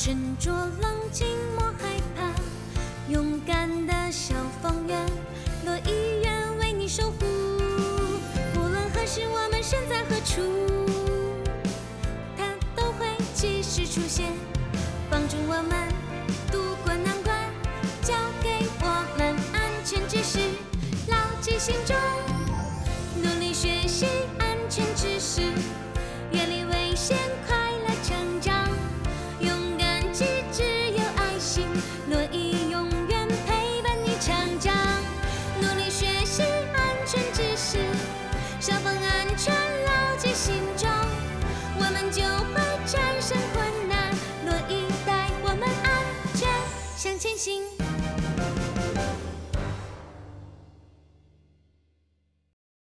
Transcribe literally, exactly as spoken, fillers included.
沉着冷静，莫害怕，勇敢的消防员，乐意愿为你守护。无论何时，我们身在何处，他都会及时出现，帮助我们渡过难关，交给我们安全指示，牢记心中。